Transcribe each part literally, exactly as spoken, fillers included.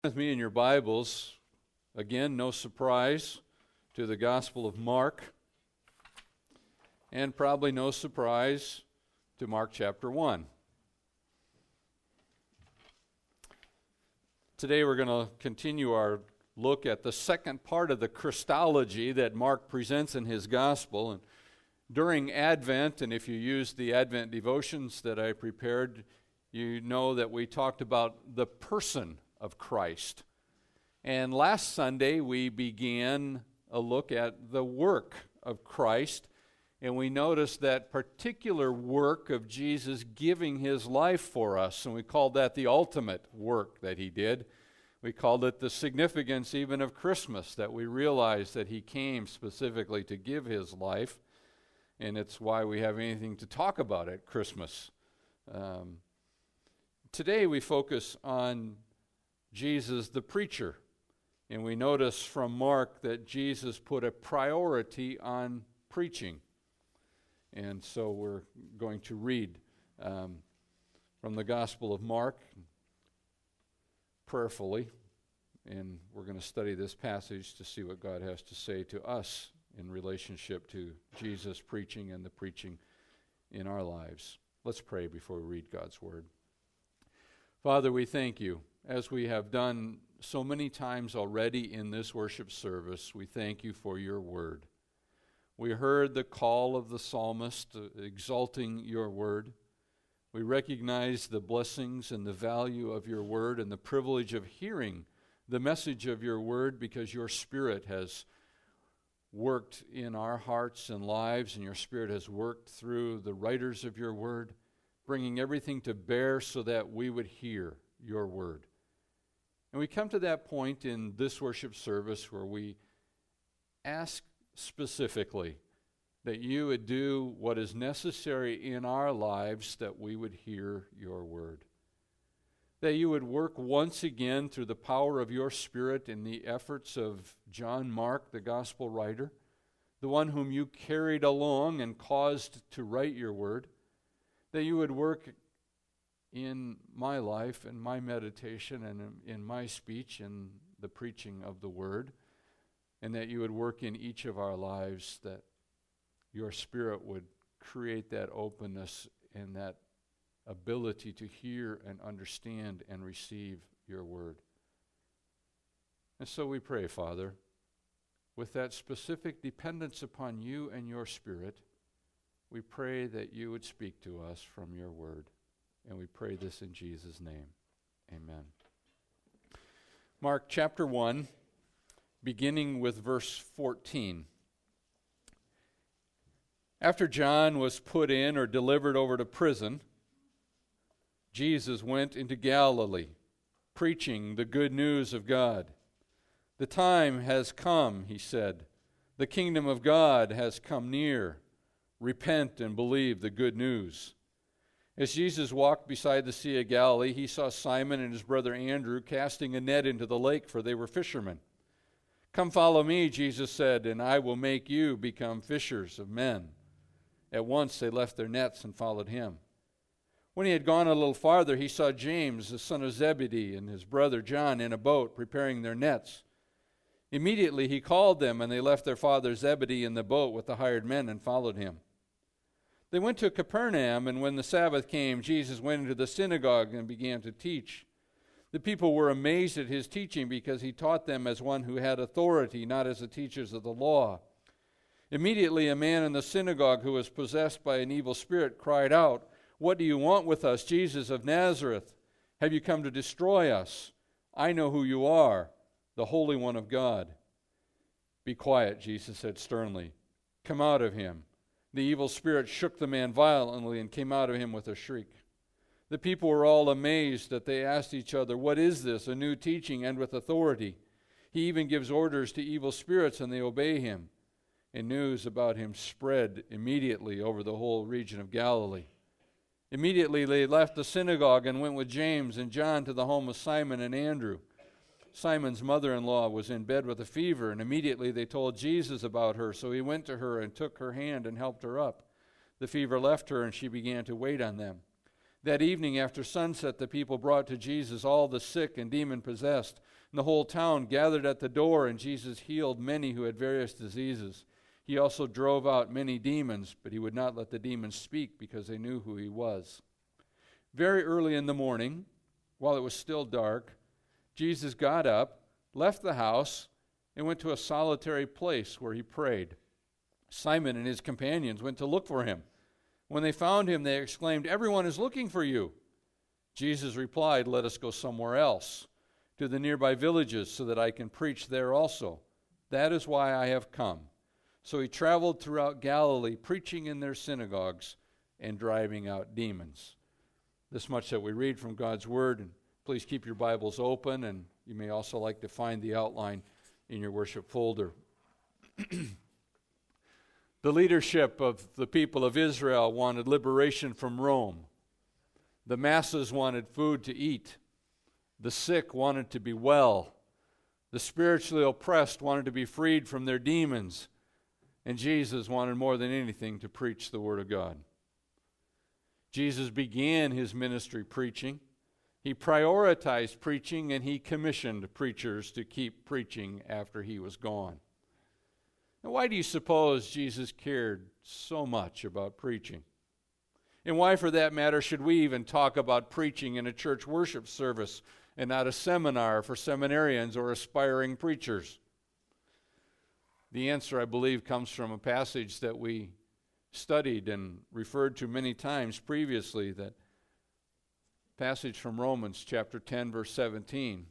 With me in your Bibles, again, no surprise, to the Gospel of Mark, and probably no surprise to Mark chapter one. Today we're going to continue our look at the second part of the Christology that Mark presents in his Gospel. And during Advent, and if you use the Advent devotions that I prepared, you know that we talked about the person of Christ. And last Sunday we began a look at the work of Christ, and we noticed that particular work of Jesus giving his life for us, and we called that the ultimate work that he did. We called it the significance even of Christmas, that we realized that he came specifically to give his life, and it's why we have anything to talk about at Christmas. Um, today we focus on Jesus the preacher. And we notice from Mark that Jesus put a priority on preaching. And so we're going to read um, from the Gospel of Mark prayerfully. And we're going to study this passage to see what God has to say to us in relationship to Jesus preaching and the preaching in our lives. Let's pray before we read God's Word. Father, we thank you. As we have done so many times already in this worship service, we thank you for your word. We heard the call of the psalmist uh, exalting your word. We recognize the blessings and the value of your word and the privilege of hearing the message of your word, because your Spirit has worked in our hearts and lives, and your Spirit has worked through the writers of your word, bringing everything to bear so that we would hear your word. And we come to that point in this worship service where we ask specifically that you would do what is necessary in our lives that we would hear your word. That you would work once again through the power of your Spirit in the efforts of John Mark, the gospel writer, the one whom you carried along and caused to write your word. That you would work in my life and my meditation and in, in my speech and the preaching of the word, and that you would work in each of our lives, that your Spirit would create that openness and that ability to hear and understand and receive your word. And so we pray, Father, with that specific dependence upon you and your Spirit, we pray that you would speak to us from your word. And we pray this in Jesus' name. Amen. Mark chapter one, beginning with verse fourteen. After John was put in or delivered over to prison, Jesus went into Galilee, preaching the good news of God. The time has come, he said. The kingdom of God has come near. Repent and believe the good news. As Jesus walked beside the Sea of Galilee, he saw Simon and his brother Andrew casting a net into the lake, for they were fishermen. Come follow me, Jesus said, and I will make you become fishers of men. At once they left their nets and followed him. When he had gone a little farther, he saw James, the son of Zebedee, and his brother John in a boat preparing their nets. Immediately he called them, and they left their father Zebedee in the boat with the hired men and followed him. They went to Capernaum, and when the Sabbath came, Jesus went into the synagogue and began to teach. The people were amazed at his teaching, because he taught them as one who had authority, not as the teachers of the law. Immediately a man in the synagogue who was possessed by an evil spirit cried out, "What do you want with us, Jesus of Nazareth? Have you come to destroy us? I know who you are, the Holy One of God." "Be quiet," Jesus said sternly. "Come out of him." The evil spirit shook the man violently and came out of him with a shriek. The people were all amazed that they asked each other, "What is this? A new teaching and with authority. He even gives orders to evil spirits and they obey him." And news about him spread immediately over the whole region of Galilee. Immediately they left the synagogue and went with James and John to the home of Simon and Andrew. Simon's mother-in-law was in bed with a fever, and immediately they told Jesus about her. So he went to her and took her hand and helped her up. The fever left her, and she began to wait on them. That evening after sunset, the people brought to Jesus all the sick and demon-possessed, and the whole town gathered at the door, and Jesus healed many who had various diseases. He also drove out many demons, but he would not let the demons speak because they knew who he was. Very early in the morning, while it was still dark, Jesus got up, left the house, and went to a solitary place where he prayed. Simon and his companions went to look for him. When they found him, they exclaimed, "Everyone is looking for you." Jesus replied, "Let us go somewhere else, to the nearby villages, so that I can preach there also. That is why I have come." So he traveled throughout Galilee, preaching in their synagogues and driving out demons. This much that we read from God's Word, and please keep your Bibles open, and you may also like to find the outline in your worship folder. The leadership of the people of Israel wanted liberation from Rome. The masses wanted food to eat. The sick wanted to be well. The spiritually oppressed wanted to be freed from their demons. And Jesus wanted more than anything to preach the Word of God. Jesus began his ministry preaching. He prioritized preaching, and he commissioned preachers to keep preaching after he was gone. Now, why do you suppose Jesus cared so much about preaching? And why, for that matter, should we even talk about preaching in a church worship service and not a seminar for seminarians or aspiring preachers? The answer, I believe, comes from a passage that we studied and referred to many times previously, that passage from Romans chapter ten, verse seventeen.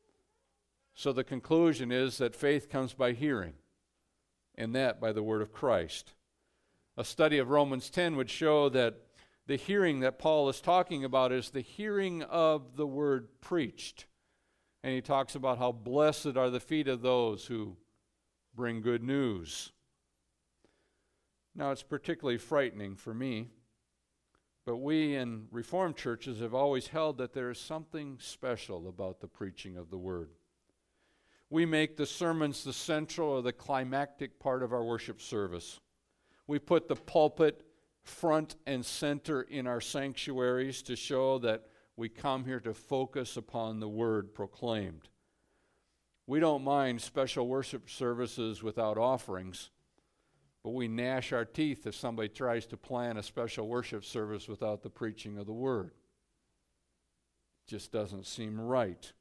So the conclusion is that faith comes by hearing, and that by the word of Christ. A study of Romans ten would show that the hearing that Paul is talking about is the hearing of the word preached. And he talks about how blessed are the feet of those who bring good news. Now, it's particularly frightening for me, but we in Reformed churches have always held that there is something special about the preaching of the Word. We make the sermons the central or the climactic part of our worship service. We put the pulpit front and center in our sanctuaries to show that we come here to focus upon the Word proclaimed. We don't mind special worship services without offerings, but we gnash our teeth if somebody tries to plan a special worship service without the preaching of the Word. It just doesn't seem right.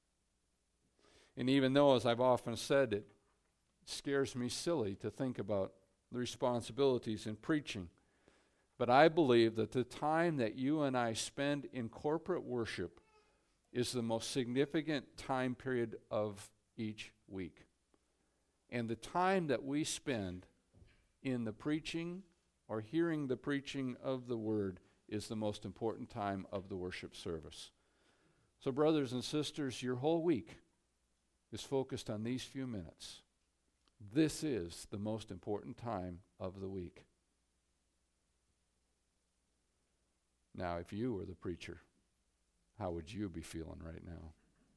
And even though, as I've often said, it scares me silly to think about the responsibilities in preaching, but I believe that the time that you and I spend in corporate worship is the most significant time period of each week. And the time that we spend in the preaching or hearing the preaching of the Word is the most important time of the worship service. So, brothers and sisters, your whole week is focused on these few minutes. This is the most important time of the week. Now, if you were the preacher, how would you be feeling right now?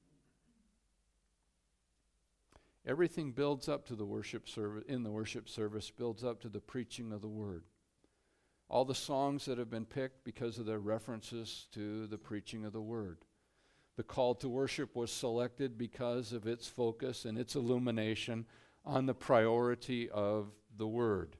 Everything builds up to the worship service, in the worship service, builds up to the preaching of the Word. All the songs that have been picked because of their references to the preaching of the Word. The call to worship was selected because of its focus and its illumination on the priority of the Word.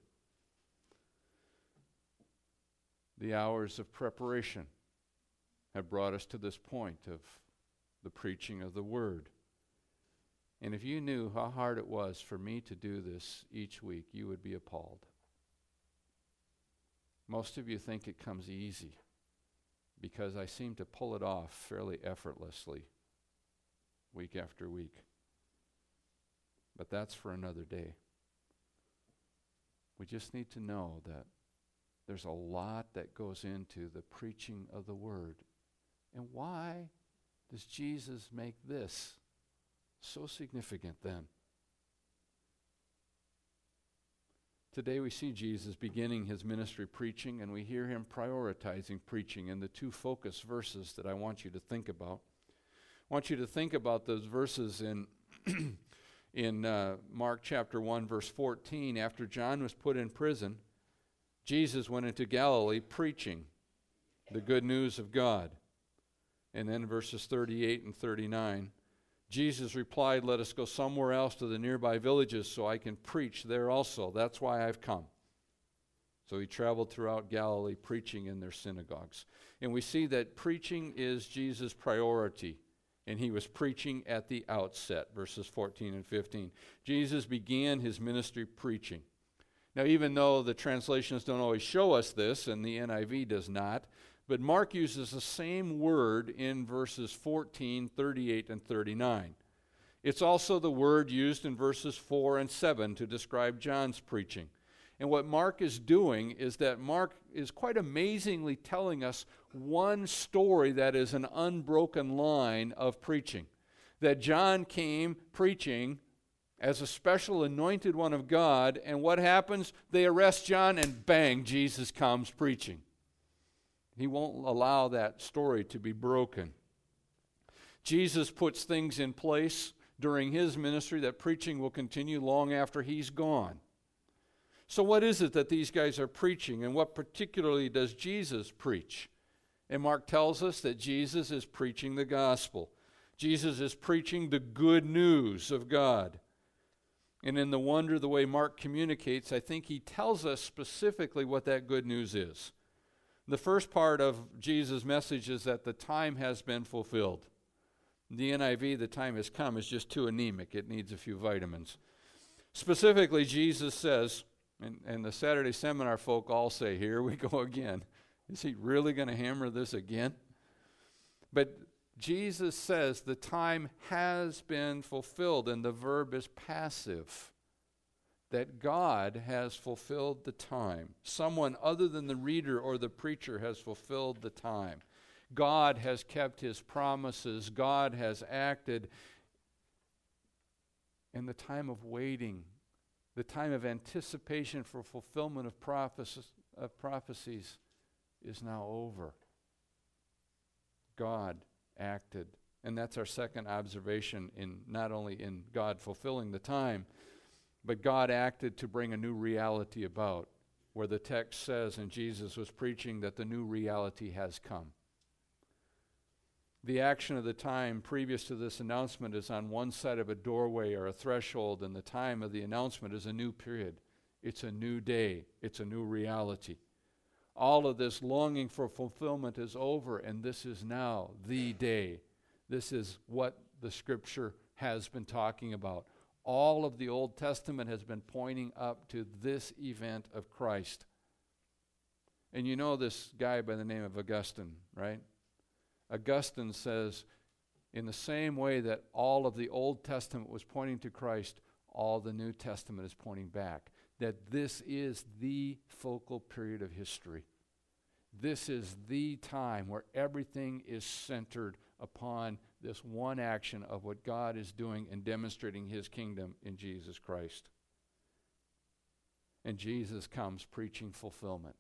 The hours of preparation have brought us to this point of the preaching of the Word. And if you knew how hard it was for me to do this each week, you would be appalled. Most of you think it comes easy because I seem to pull it off fairly effortlessly week after week. But that's for another day. We just need to know that there's a lot that goes into the preaching of the Word. And why does Jesus make this so significant then? Today we see Jesus beginning his ministry preaching, and we hear him prioritizing preaching in the two focus verses that I want you to think about. I want you to think about those verses in in uh, Mark chapter one, verse fourteen. After John was put in prison, Jesus went into Galilee preaching. the good news of God. And then verses thirty-eight and thirty-nine, Jesus replied, "Let us go somewhere else to the nearby villages so I can preach there also. That's why I've come." So he traveled throughout Galilee preaching in their synagogues. And we see that preaching is Jesus' priority. And he was preaching at the outset, verses fourteen and fifteen. Jesus began his ministry preaching. Now, even though the translations don't always show us this, and the N I V does not, but Mark uses the same word in verses fourteen, thirty-eight, and thirty-nine. It's also the word used in verses four and seven to describe John's preaching. And what Mark is doing is that Mark is quite amazingly telling us one story that is an unbroken line of preaching. That John came preaching as a special anointed one of God, and what happens? They arrest John, and bang, Jesus comes preaching. He won't allow that story to be broken. Jesus puts things in place during his ministry that preaching will continue long after he's gone. So what is it that these guys are preaching, and what particularly does Jesus preach? And Mark tells us that Jesus is preaching the gospel. Jesus is preaching the good news of God. And in the wonder, the way Mark communicates, I think he tells us specifically what that good news is. The first part of Jesus' message is that the time has been fulfilled. In the N I V, the time has come, is just too anemic. It needs a few vitamins. Specifically, Jesus says, and, and the Saturday seminar folk all say, here we go again. Is he really going to hammer this again? But Jesus says the time has been fulfilled, and the verb is passive. That God has fulfilled the time. Someone other than the reader or the preacher has fulfilled the time. God has kept his promises. God has acted. And the time of waiting, the time of anticipation for fulfillment of prophecies, of prophecies is now over. God acted. And that's our second observation, in not only in God fulfilling the time, but God acted to bring a new reality about, where the text says, and Jesus was preaching, that the new reality has come. The action of the time previous to this announcement is on one side of a doorway or a threshold, and the time of the announcement is a new period. It's a new day. It's a new reality. All of this longing for fulfillment is over, and this is now the day. This is what the Scripture has been talking about. All of the Old Testament has been pointing up to this event of Christ. And you know this guy by the name of Augustine, right? Augustine says, in the same way that all of the Old Testament was pointing to Christ, all the New Testament is pointing back. That this is the focal period of history. This is the time where everything is centered upon this one action of what God is doing and demonstrating his kingdom in Jesus Christ. And Jesus comes preaching fulfillment.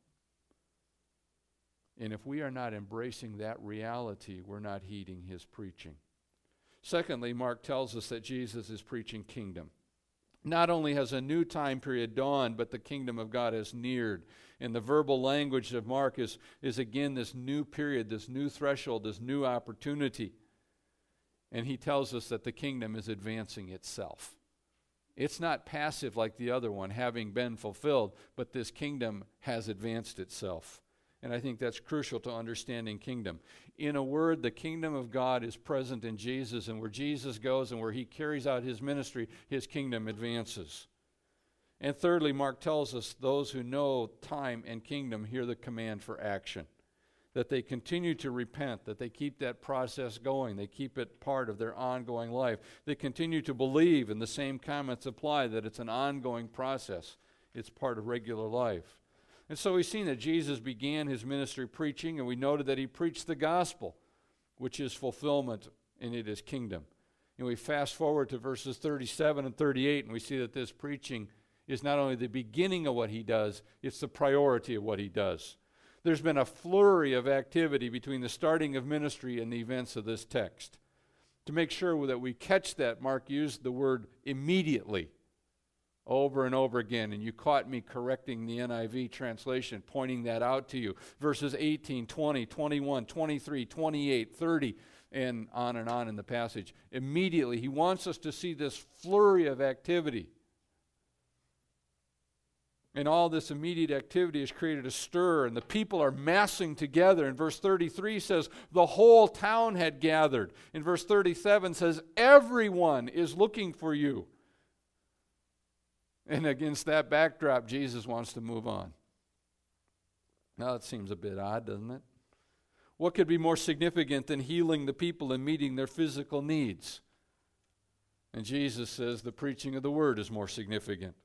And if we are not embracing that reality, we're not heeding his preaching. Secondly, Mark tells us that Jesus is preaching kingdom. Not only has a new time period dawned, but the kingdom of God has neared. And the verbal language of Mark is, is again this new period, this new threshold, this new opportunity. And he tells us that the kingdom is advancing itself. It's not passive like the other one, having been fulfilled, but this kingdom has advanced itself. And I think that's crucial to understanding kingdom. In a word, the kingdom of God is present in Jesus, and where Jesus goes and where he carries out his ministry, his kingdom advances. And thirdly, Mark tells us those who know time and kingdom hear the command for action. That they continue to repent, that they keep that process going, they keep it part of their ongoing life. They continue to believe, and the same comments apply, that it's an ongoing process. It's part of regular life. And so we've seen that Jesus began his ministry preaching, and we noted that he preached the gospel, which is fulfillment, and it is kingdom. And we fast forward to verses thirty-seven and thirty-eight, and we see that this preaching is not only the beginning of what he does, it's the priority of what he does. There's been a flurry of activity between the starting of ministry and the events of this text. To make sure that we catch that, Mark used the word immediately. over and over again, and you caught me correcting the N I V translation, pointing that out to you. Verses eighteen, twenty, twenty-one, twenty-three, twenty-eight, thirty, and on and on in the passage. Immediately, he wants us to see this flurry of activity. And all this immediate activity has created a stir, and the people are massing together. And verse thirty-three says, the whole town had gathered. In verse thirty-seven says, everyone is looking for you. And against that backdrop, Jesus wants to move on. Now, it seems a bit odd, doesn't it? What could be more significant than healing the people and meeting their physical needs? And Jesus says the preaching of the word is more significant.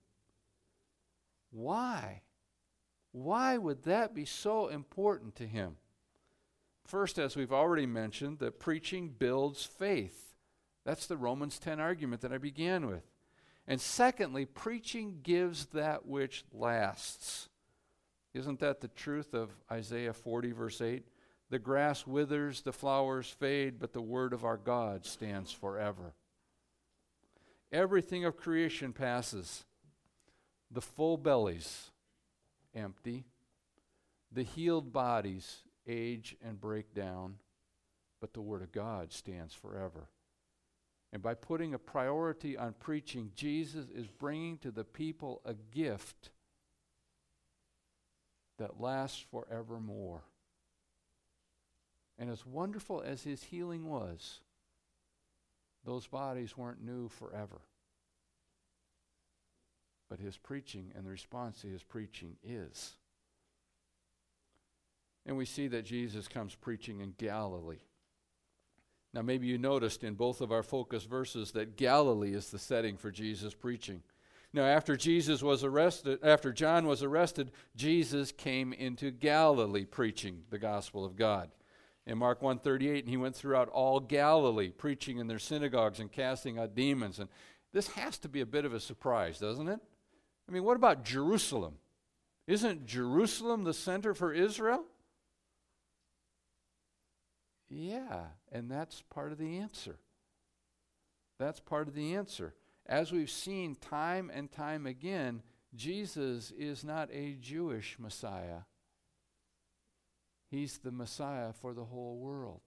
Why? Why would that be so important to him? First, as we've already mentioned, that preaching builds faith. That's the Romans ten argument that I began with. And secondly, preaching gives that which lasts. Isn't that the truth of Isaiah forty, verse eight? The grass withers, the flowers fade, but the word of our God stands forever. Everything of creation passes. The full bellies empty. The healed bodies age and break down, but the word of God stands forever. And by putting a priority on preaching, Jesus is bringing to the people a gift that lasts forevermore. And as wonderful as his healing was, those bodies weren't new forever. But his preaching and the response to his preaching is. And we see that Jesus comes preaching in Galilee. Now, maybe you noticed in both of our focus verses that Galilee is the setting for Jesus' preaching. Now, after Jesus was arrested, after John was arrested, Jesus came into Galilee preaching the gospel of God. In Mark one thirty-eight, and he went throughout all Galilee, preaching in their synagogues and casting out demons. And this has to be a bit of a surprise, doesn't it? I mean, what about Jerusalem? Isn't Jerusalem the center for Israel? Yeah, and that's part of the answer. That's part of the answer. As we've seen time and time again, Jesus is not a Jewish Messiah. He's the Messiah for the whole world.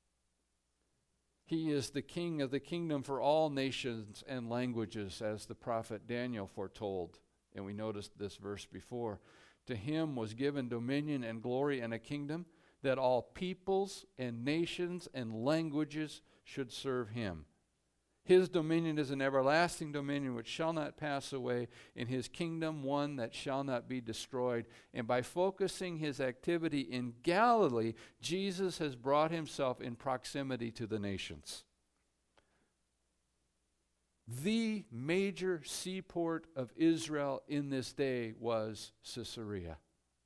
He is the King of the kingdom for all nations and languages, as the prophet Daniel foretold. And we noticed this verse before. To him was given dominion and glory and a kingdom, that all peoples and nations and languages should serve him. His dominion is an everlasting dominion which shall not pass away, in his kingdom one that shall not be destroyed. And by focusing his activity in Galilee, Jesus has brought himself in proximity to the nations. The major seaport of Israel in this day was Caesarea.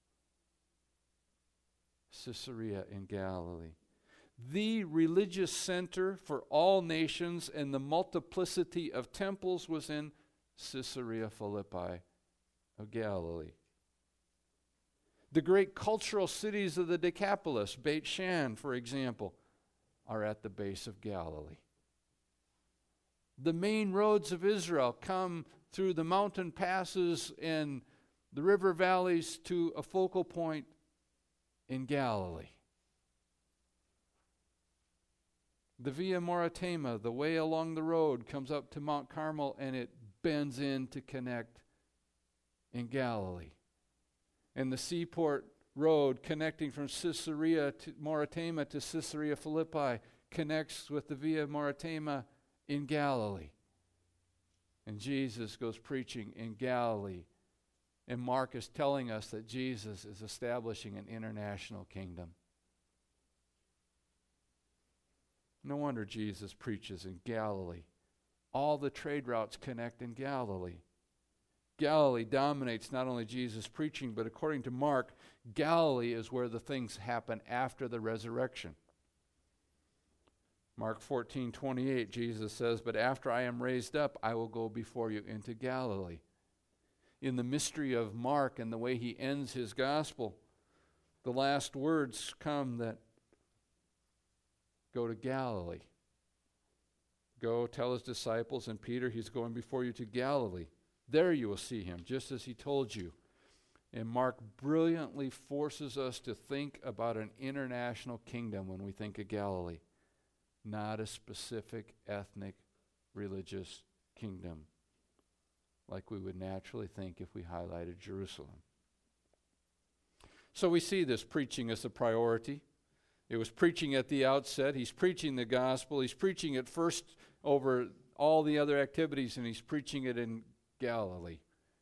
Caesarea in Galilee. The religious center for all nations and the multiplicity of temples was in Caesarea Philippi of Galilee. The great cultural cities of the Decapolis, Beit Shan, for example, are at the base of Galilee. The main roads of Israel come through the mountain passes and the river valleys to a focal point in Galilee. The Via Marittima, the way along the road, comes up to Mount Carmel and it bends in to connect in Galilee. And the seaport road connecting from Caesarea to Maritima to Caesarea Philippi connects with the Via Marittima in Galilee. And Jesus goes preaching in Galilee. And Mark is telling us that Jesus is establishing an international kingdom. No wonder Jesus preaches in Galilee. All the trade routes connect in Galilee. Galilee dominates not only Jesus' preaching, but according to Mark, Galilee is where the things happen after the resurrection. Mark fourteen twenty-eight, Jesus says, "But after I am raised up, I will go before you into Galilee." In the mystery of Mark and the way he ends his gospel, the last words come that go to Galilee. Go tell his disciples and Peter he's going before you to Galilee. There you will see him, just as he told you. And Mark brilliantly forces us to think about an international kingdom when we think of Galilee, not a specific ethnic, religious kingdom, like we would naturally think if we highlighted Jerusalem. So we see this preaching as a priority. It was preaching at the outset. He's preaching the gospel. He's preaching it first over all the other activities, and he's preaching it in Galilee.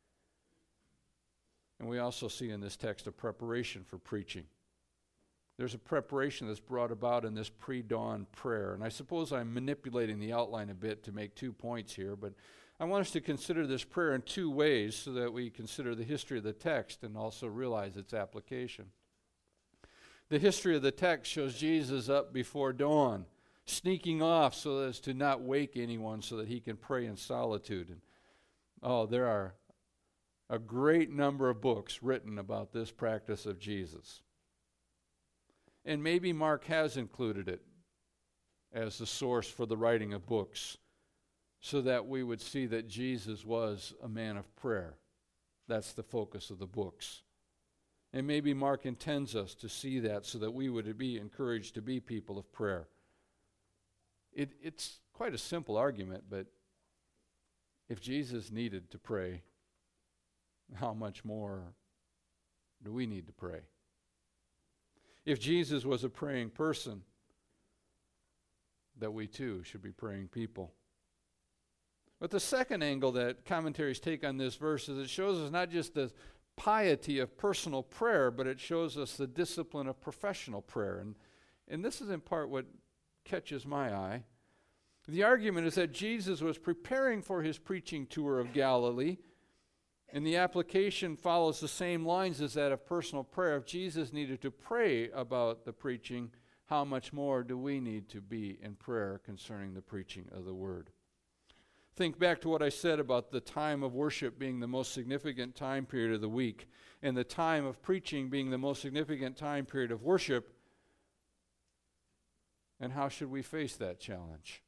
And we also see in this text a preparation for preaching. There's a preparation that's brought about in this pre-dawn prayer. And I suppose I'm manipulating the outline a bit to make two points here, but I want us to consider this prayer in two ways so that we consider the history of the text and also realize its application. The history of the text shows Jesus up before dawn, sneaking off so as to not wake anyone so that he can pray in solitude. And oh, there are a great number of books written about this practice of Jesus. And maybe Mark has included it as the source for the writing of books so that we would see that Jesus was a man of prayer. That's the focus of the books. And maybe Mark intends us to see that so that we would be encouraged to be people of prayer. It, it's quite a simple argument, but if Jesus needed to pray, how much more do we need to pray? If Jesus was a praying person, that we too should be praying people. But the second angle that commentaries take on this verse is it shows us not just the piety of personal prayer, but it shows us the discipline of professional prayer. And, and this is in part what catches my eye. The argument is that Jesus was preparing for his preaching tour of Galilee, and the application follows the same lines as that of personal prayer. If Jesus needed to pray about the preaching, how much more do we need to be in prayer concerning the preaching of the word? Think back to what I said about the time of worship being the most significant time period of the week, and the time of preaching being the most significant time period of worship. And how should we face that challenge?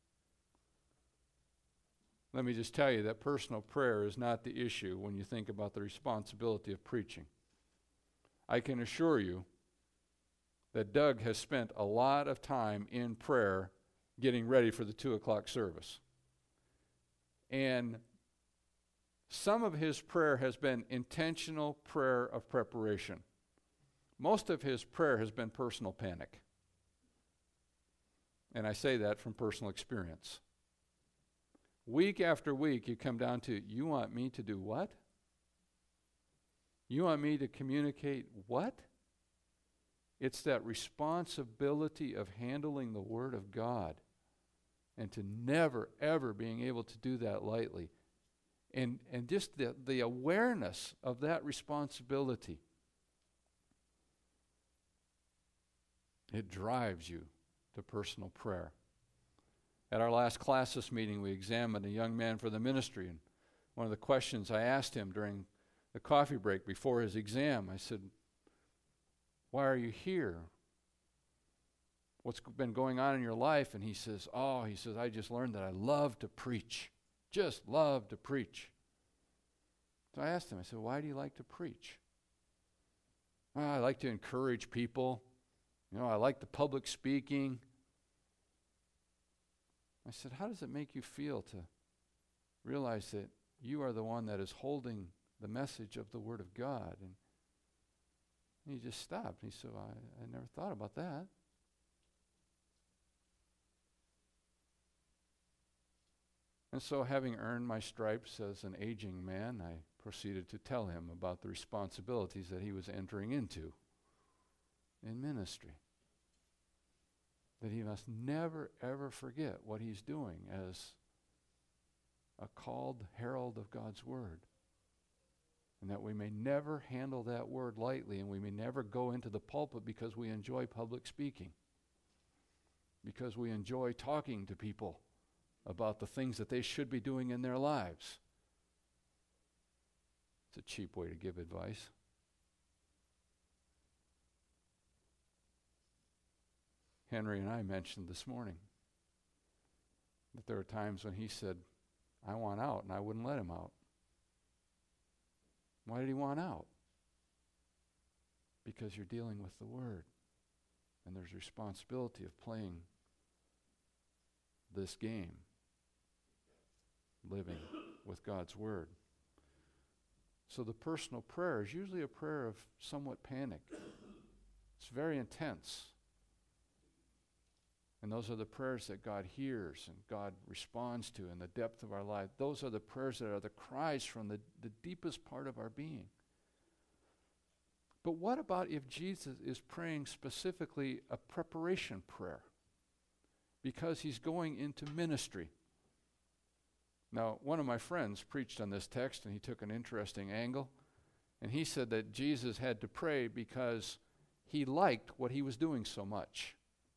Let me just tell you that personal prayer is not the issue when you think about the responsibility of preaching. I can assure you that Doug has spent a lot of time in prayer getting ready for the two o'clock service. And some of his prayer has been intentional prayer of preparation. Most of his prayer has been personal panic. And I say that from personal experience. Week after week, you come down to, you want me to do what? You want me to communicate what? It's that responsibility of handling the Word of God and to never, ever being able to do that lightly. And, and just the, the awareness of that responsibility. It drives you to personal prayer. At our last classis meeting, we examined a young man for the ministry, and one of the questions I asked him during the coffee break before his exam, I said, why are you here? What's been going on in your life? And he says, oh, he says, I just learned that I love to preach. Just love to preach. So I asked him, I said, why do you like to preach? Well, I like to encourage people. You know, I like the public speaking. I said, how does it make you feel to realize that you are the one that is holding the message of the Word of God? And he just stopped. He said, well, I, I never thought about that. And so, having earned my stripes as an aging man, I proceeded to tell him about the responsibilities that he was entering into in ministry. That he must never, ever forget what he's doing as a called herald of God's Word. And that we may never handle that Word lightly, and we may never go into the pulpit because we enjoy public speaking. Because we enjoy talking to people about the things that they should be doing in their lives. It's a cheap way to give advice. Henry and I mentioned this morning that there are times when he said, I want out, and I wouldn't let him out. Why did he want out? Because you're dealing with the Word. And there's responsibility of playing this game, living with God's Word. So the personal prayer is usually a prayer of somewhat panic. It's very intense. And those are the prayers that God hears and God responds to in the depth of our life. Those are the prayers that are the cries from the, the deepest part of our being. But what about if Jesus is praying specifically a preparation prayer? Because he's going into ministry. Now, one of my friends preached on this text, and he took an interesting angle. And he said that Jesus had to pray because he liked what he was doing so much.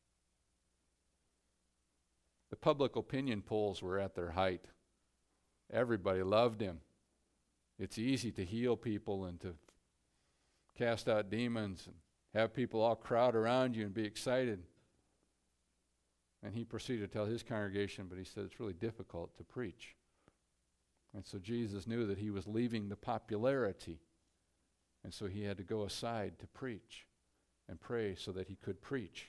The public opinion polls were at their height. Everybody loved him. It's easy to heal people and to cast out demons and have people all crowd around you and be excited. And he proceeded to tell his congregation, but he said it's really difficult to preach. And so Jesus knew that he was leaving the popularity. And so he had to go aside to preach and pray so that he could preach.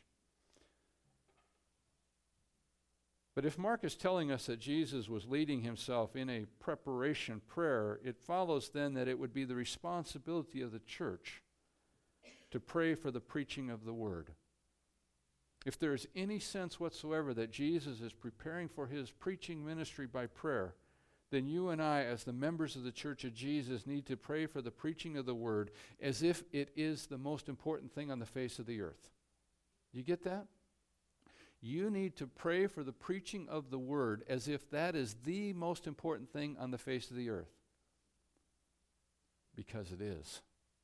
But if Mark is telling us that Jesus was leading himself in a preparation prayer, it follows then that it would be the responsibility of the church to pray for the preaching of the word. If there is any sense whatsoever that Jesus is preparing for his preaching ministry by prayer, then you and I, as the members of the Church of Jesus, need to pray for the preaching of the word as if it is the most important thing on the face of the earth. You get that? You need to pray for the preaching of the word as if that is the most important thing on the face of the earth. Because it is.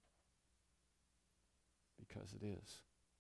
Because it is.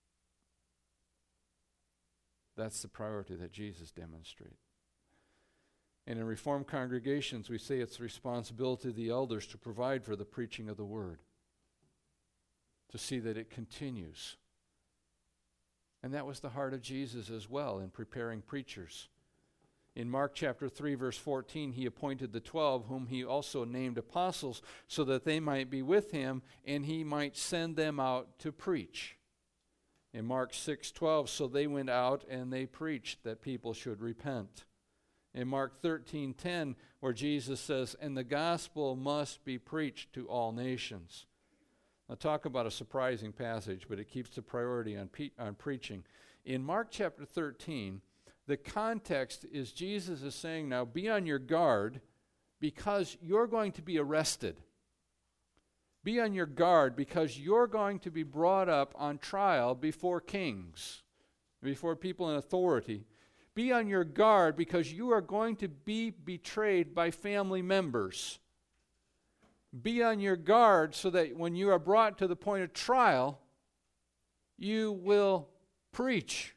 That's the priority that Jesus demonstrated. And in Reformed congregations, we say it's the responsibility of the elders to provide for the preaching of the word, to see that it continues. And that was the heart of Jesus as well in preparing preachers. In Mark chapter three, verse fourteen, he appointed the twelve, whom he also named apostles, so that they might be with him, and he might send them out to preach. In Mark six twelve, so they went out and they preached that people should repent. In Mark thirteen ten, where Jesus says, and the gospel must be preached to all nations. Now talk about a surprising passage, but it keeps the priority on, pe- on preaching. In Mark chapter thirteen, the context is Jesus is saying, now be on your guard because you're going to be arrested. Be on your guard because you're going to be brought up on trial before kings, before people in authority. Be on your guard because you are going to be betrayed by family members. Be on your guard so that when you are brought to the point of trial, you will preach.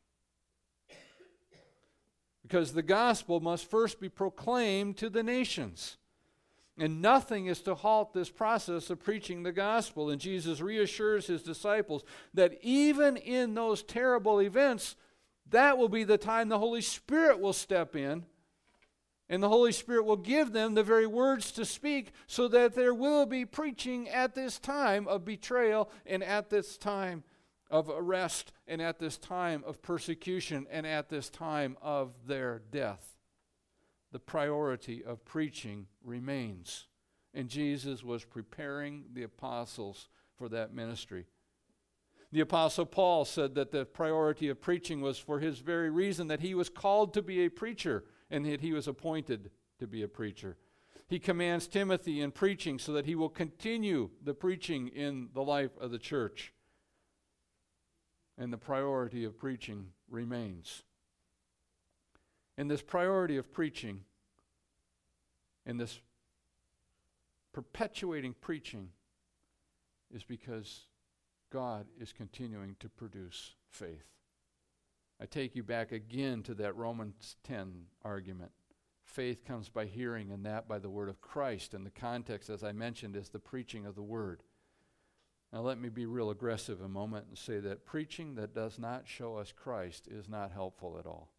Because the gospel must first be proclaimed to the nations. And nothing is to halt this process of preaching the gospel. And Jesus reassures his disciples that even in those terrible events, that will be the time the Holy Spirit will step in. And the Holy Spirit will give them the very words to speak so that there will be preaching at this time of betrayal and at this time of arrest and at this time of persecution and at this time of their death. The priority of preaching remains. And Jesus was preparing the apostles for that ministry. The Apostle Paul said that the priority of preaching was for his very reason that he was called to be a preacher and that he was appointed to be a preacher. He commands Timothy in preaching so that he will continue the preaching in the life of the church. And the priority of preaching remains. And this priority of preaching, and this perpetuating preaching, is because God is continuing to produce faith. I take you back again to that Romans ten argument. Faith comes by hearing, and that by the word of Christ. And the context, as I mentioned, is the preaching of the word. Now let me be real aggressive a moment and say that preaching that does not show us Christ is not helpful at all.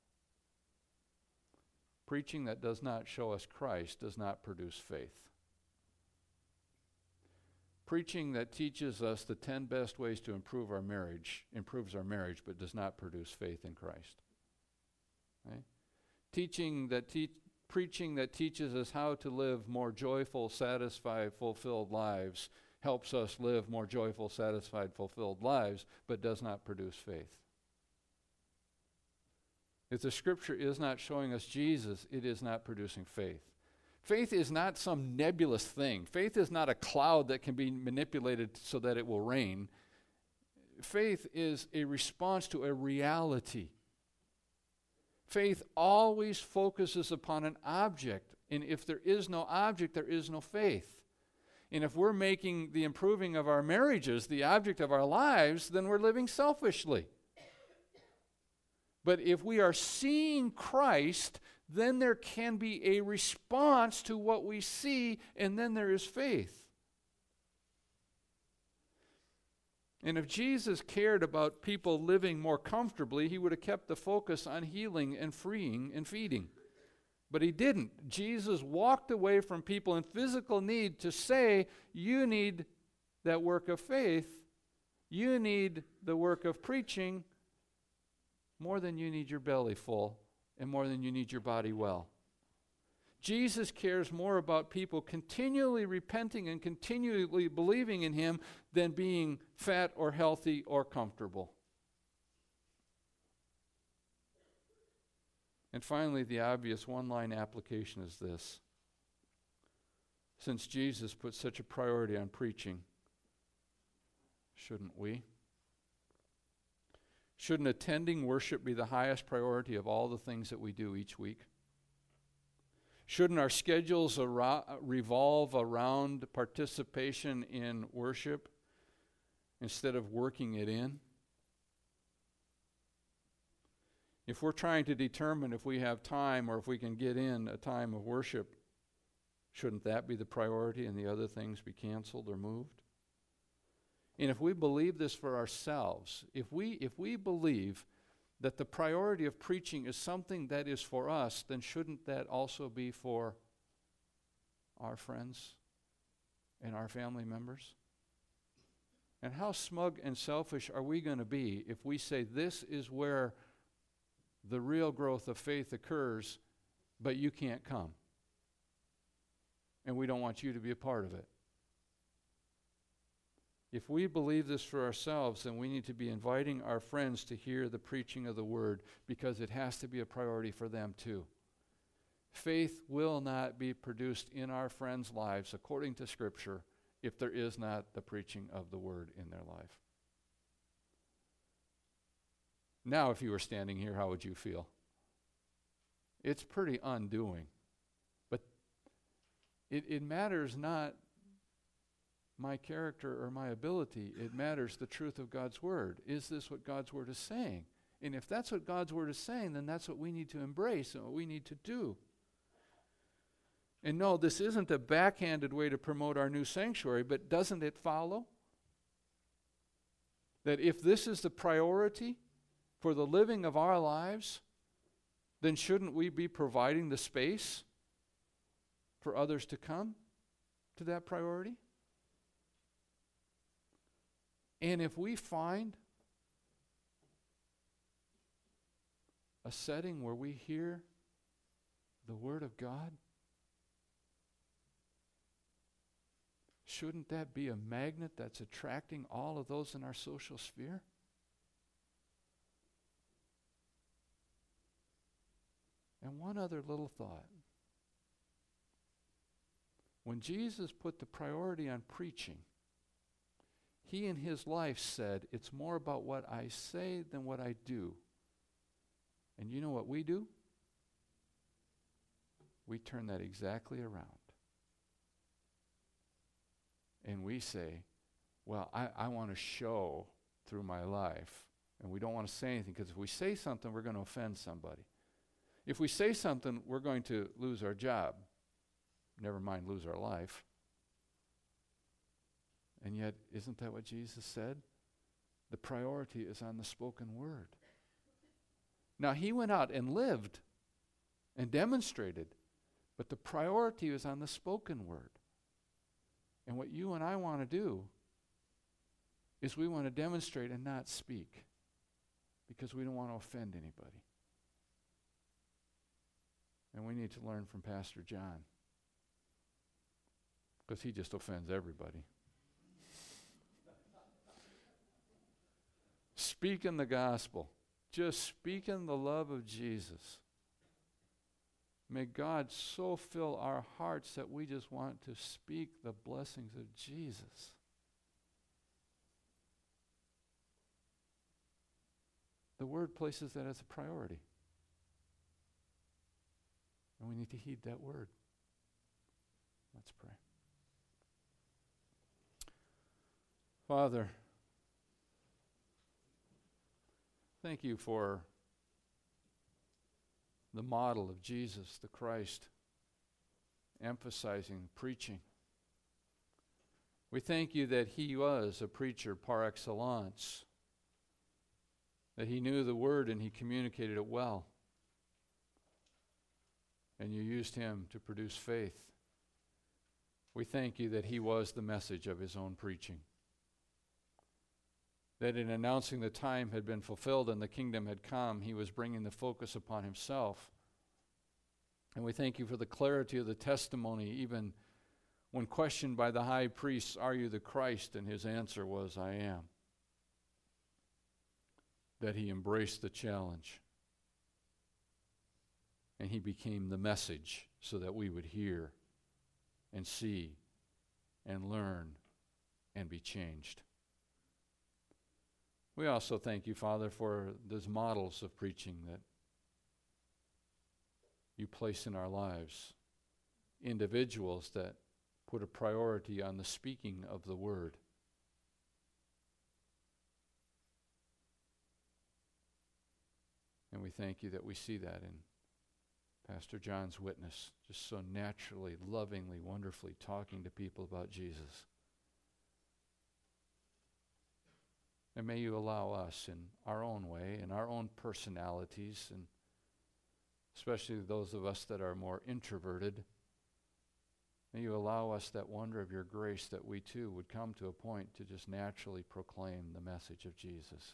Preaching that does not show us Christ does not produce faith. Preaching that teaches us the ten best ways to improve our marriage, improves our marriage, but does not produce faith in Christ. Right? Teaching that te- preaching that teaches us how to live more joyful, satisfied, fulfilled lives helps us live more joyful, satisfied, fulfilled lives, but does not produce faith. If the Scripture is not showing us Jesus, it is not producing faith. Faith is not some nebulous thing. Faith is not a cloud that can be manipulated so that it will rain. Faith is a response to a reality. Faith always focuses upon an object, and if there is no object, there is no faith. And if we're making the improving of our marriages the object of our lives, then we're living selfishly. But if we are seeing Christ, then there can be a response to what we see, and then there is faith. And if Jesus cared about people living more comfortably, he would have kept the focus on healing and freeing and feeding. But he didn't. Jesus walked away from people in physical need to say, you need that work of faith, you need the work of preaching, more than you need your belly full, and more than you need your body well. Jesus cares more about people continually repenting and continually believing in him than being fat or healthy or comfortable. And finally, the obvious one-line application is this. Since Jesus put such a priority on preaching, shouldn't we? Shouldn't attending worship be the highest priority of all the things that we do each week? Shouldn't our schedules ar- revolve around participation in worship instead of working it in? If we're trying to determine if we have time or if we can get in a time of worship, shouldn't that be the priority and the other things be canceled or moved? And if we believe this for ourselves, if we if we believe that the priority of preaching is something that is for us, then shouldn't that also be for our friends and our family members? And how smug and selfish are we going to be if we say this is where the real growth of faith occurs, but you can't come, and we don't want you to be a part of it? If we believe this for ourselves, then we need to be inviting our friends to hear the preaching of the word, because it has to be a priority for them too. Faith will not be produced in our friends' lives according to Scripture if there is not the preaching of the word in their life. Now, if you were standing here, how would you feel? It's pretty undoing. But it, it matters not my character or my ability. It matters the truth of God's word. Is this what God's word is saying? And if that's what God's word is saying, then that's what we need to embrace and what we need to do. And no, this isn't a backhanded way to promote our new sanctuary, but doesn't it follow that if this is the priority for the living of our lives, then shouldn't we be providing the space for others to come to that priority? And if we find a setting where we hear the Word of God, shouldn't that be a magnet that's attracting all of those in our social sphere? And one other little thought. When Jesus put the priority on preaching, he in his life said, it's more about what I say than what I do. And you know what we do? We turn that exactly around. And we say, well, I, I want to show through my life. And we don't want to say anything, because if we say something, we're going to offend somebody. If we say something, we're going to lose our job. Never mind lose our life. And yet, isn't that what Jesus said? The priority is on the spoken word. Now, he went out and lived and demonstrated, but the priority is on the spoken word. And what you and I want to do is we want to demonstrate and not speak because we don't want to offend anybody. And we need to learn from Pastor John because he just offends everybody. Speaking the gospel, just speaking the love of Jesus. May God so fill our hearts that we just want to speak the blessings of Jesus. The Word places that as a priority. And we need to heed that Word. Let's pray. Father, thank you for the model of Jesus, the Christ, emphasizing preaching. We thank you that he was a preacher par excellence, that he knew the word and he communicated it well, and you used him to produce faith. We thank you that he was the message of his own preaching, that in announcing the time had been fulfilled and the kingdom had come, he was bringing the focus upon himself. And we thank you for the clarity of the testimony, even when questioned by the high priests, "Are you the Christ?" And his answer was, "I am." That he embraced the challenge. And he became the message so that we would hear and see and learn and be changed. We also thank you, Father, for those models of preaching that you place in our lives. Individuals that put a priority on the speaking of the word. And we thank you that we see that in Pastor John's witness, just so naturally, lovingly, wonderfully talking to people about Jesus. And may you allow us in our own way, in our own personalities, and especially those of us that are more introverted, may you allow us that wonder of your grace that we too would come to a point to just naturally proclaim the message of Jesus.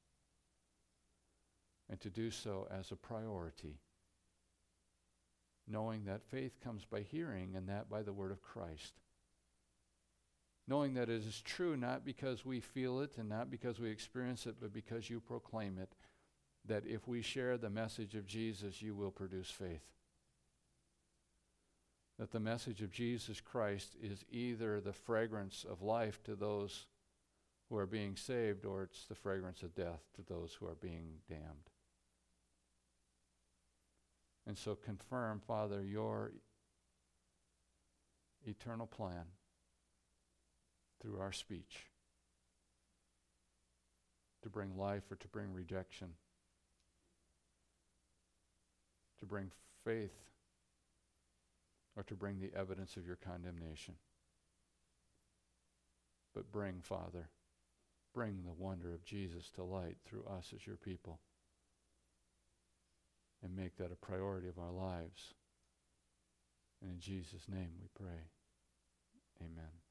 And to do so as a priority, knowing that faith comes by hearing and that by the word of Christ. Knowing that it is true not because we feel it and not because we experience it, but because you proclaim it, that if we share the message of Jesus, you will produce faith. That the message of Jesus Christ is either the fragrance of life to those who are being saved, or it's the fragrance of death to those who are being damned. And so confirm, Father, your eternal plan through our speech to bring life or to bring rejection, to bring faith or to bring the evidence of your condemnation. But bring, Father, bring the wonder of Jesus to light through us as your people. And make that a priority of our lives. And in Jesus' name we pray. Amen.